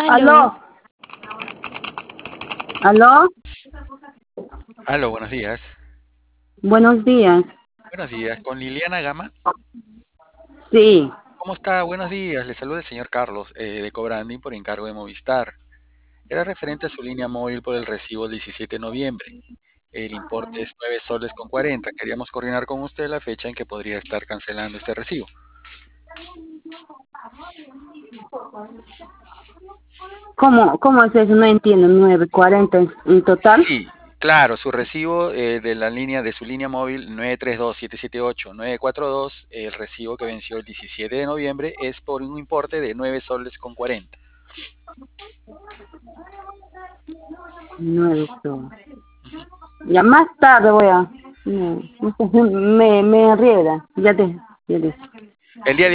Aló, Aló, aló, Aló, buenos días. buenos días. Buenos días, con Liliana Gama. Sí, ¿Cómo está? Buenos días. Le saluda el señor Carlos de Cobranding por encargo de Movistar. Era referente a su línea móvil por el recibo el 17 de noviembre. El importe es 9 soles con 40. Queríamos coordinar con usted la fecha en que podría estar cancelando este recibo. ¿cómo es eso? No entiendo, 940 en total. Sí, claro, su recibo de la línea de su línea móvil 932-778-942, el recibo que venció el 17 de noviembre es por un importe de 9 soles con 40. 9 soles. Ya más tarde voy a... No, me enrieda. Ya te... El día de